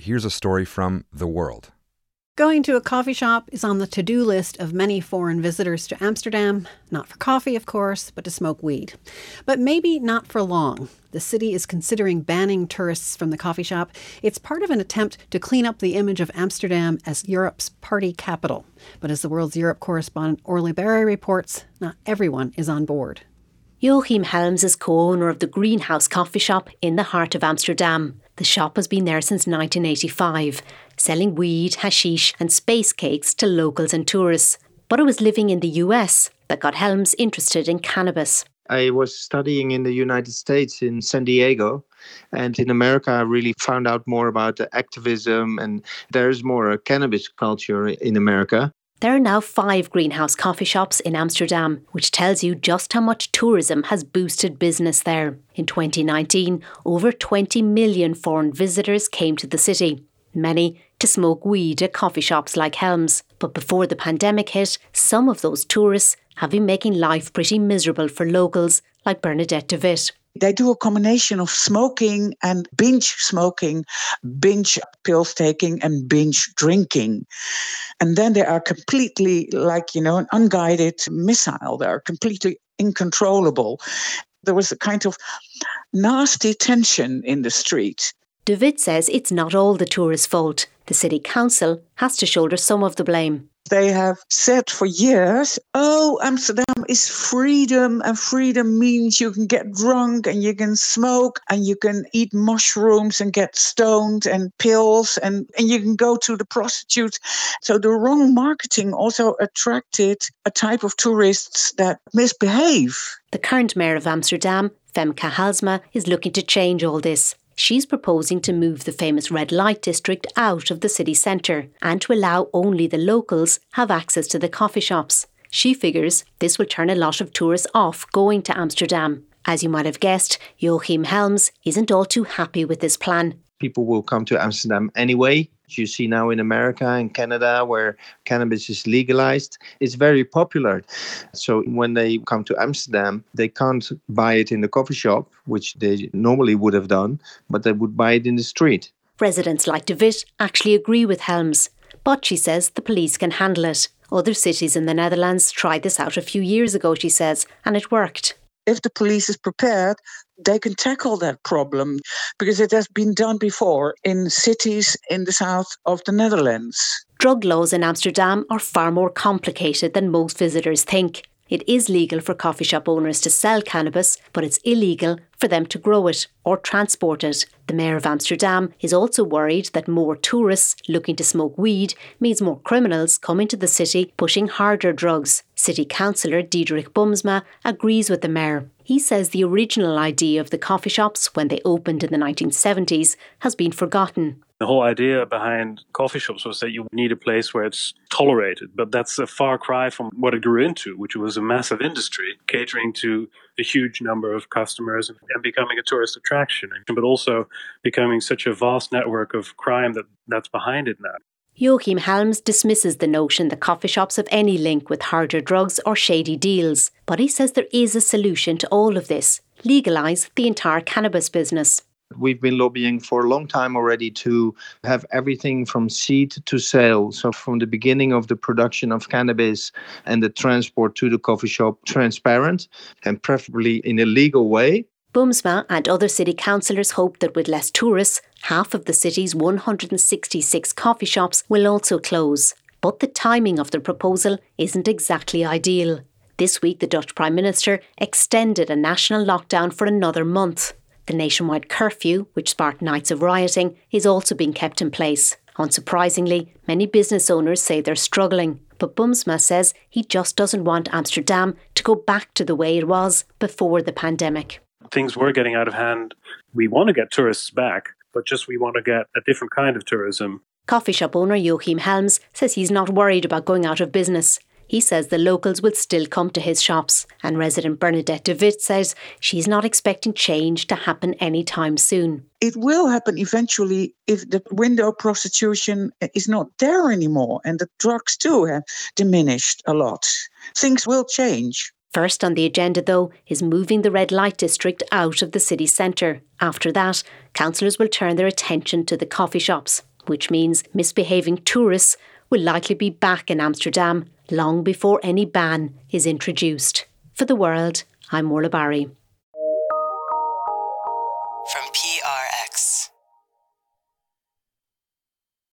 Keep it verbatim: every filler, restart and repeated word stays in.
here's a story from The World. Going to a coffee shop is on the to-do list of many foreign visitors to Amsterdam. Not for coffee, of course, but to smoke weed. But maybe not for long. The city is considering banning tourists from the coffee shop. It's part of an attempt to clean up the image of Amsterdam as Europe's party capital. But as The World's Europe correspondent Orly Berry reports, not everyone is on board. Joachim Helms is co-owner of the Greenhouse coffee shop in the heart of Amsterdam. The shop has been there since nineteen eighty-five, selling weed, hashish and space cakes to locals and tourists. But it was living in the U S that got Helms interested in cannabis. I was studying in the United States in San Diego, and in America I really found out more about the activism, and there's more a cannabis culture in America. There are now five Greenhouse coffee shops in Amsterdam, which tells you just how much tourism has boosted business there. In twenty nineteen, over twenty million foreign visitors came to the city, many to smoke weed at coffee shops like Helms. But before the pandemic hit, some of those tourists have been making life pretty miserable for locals like Bernadette de Wit. They do a combination of smoking and binge smoking, binge pills taking and binge drinking. And then they are completely like, you know, an unguided missile. They are completely uncontrollable. There was a kind of nasty tension in the street. De Wit says it's not all the tourists' fault. The city council has to shoulder some of the blame. They have said for years, oh, Amsterdam is freedom, and freedom means you can get drunk and you can smoke and you can eat mushrooms and get stoned and pills and, and you can go to the prostitutes. So the wrong marketing also attracted a type of tourists that misbehave. The current mayor of Amsterdam, Femke Halsema, is looking to change all this. She's proposing to move the famous red light district out of the city centre and to allow only the locals have access to the coffee shops. She figures this will turn a lot of tourists off going to Amsterdam. As you might have guessed, Joachim Helms isn't all too happy with this plan. People will come to Amsterdam anyway. You see now in America and Canada where cannabis is legalized, it's very popular. So when they come to Amsterdam, they can't buy it in the coffee shop, which they normally would have done, but they would buy it in the street. Residents like de Wit actually agree with Helms, but she says the police can handle it. Other cities in the Netherlands tried this out a few years ago, she says, and it worked. If the police is prepared, they can tackle that problem because it has been done before in cities in the south of the Netherlands. Drug laws in Amsterdam are far more complicated than most visitors think. It is legal for coffee shop owners to sell cannabis, but it's illegal for them to grow it or transport it. The mayor of Amsterdam is also worried that more tourists looking to smoke weed means more criminals come into the city pushing harder drugs. City councillor Diederik Boomsma agrees with the mayor. He says the original idea of the coffee shops when they opened in the nineteen seventies has been forgotten. The whole idea behind coffee shops was that you need a place where it's tolerated, but that's a far cry from what it grew into, which was a massive industry catering to a huge number of customers and becoming a tourist attraction, but also becoming such a vast network of crime that that's behind it now. Joachim Helms dismisses the notion that coffee shops have any link with harder drugs or shady deals, but he says there is a solution to all of this: legalise the entire cannabis business. We've been lobbying for a long time already to have everything from seed to sale. So from the beginning of the production of cannabis and the transport to the coffee shop transparent and preferably in a legal way. Boomsma and other city councillors hope that with less tourists, half of the city's one hundred sixty-six coffee shops will also close. But the timing of the proposal isn't exactly ideal. This week, the Dutch Prime Minister extended a national lockdown for another month. The nationwide curfew, which sparked nights of rioting, is also being kept in place. Unsurprisingly, many business owners say they're struggling, but Boomsma says he just doesn't want Amsterdam to go back to the way it was before the pandemic. Things were getting out of hand. We want to get tourists back, but just we want to get a different kind of tourism. Coffee shop owner Joachim Helms says he's not worried about going out of business. He says the locals will still come to his shops, and resident Bernadette de Wit says she's not expecting change to happen anytime soon. It will happen eventually if the window prostitution is not there anymore and the drugs too have diminished a lot. Things will change. First on the agenda, though, is moving the red light district out of the city centre. After that, councillors will turn their attention to the coffee shops. which means misbehaving tourists will likely be back in Amsterdam long before any ban is introduced. For The World, I'm Orla Barry. From P R X.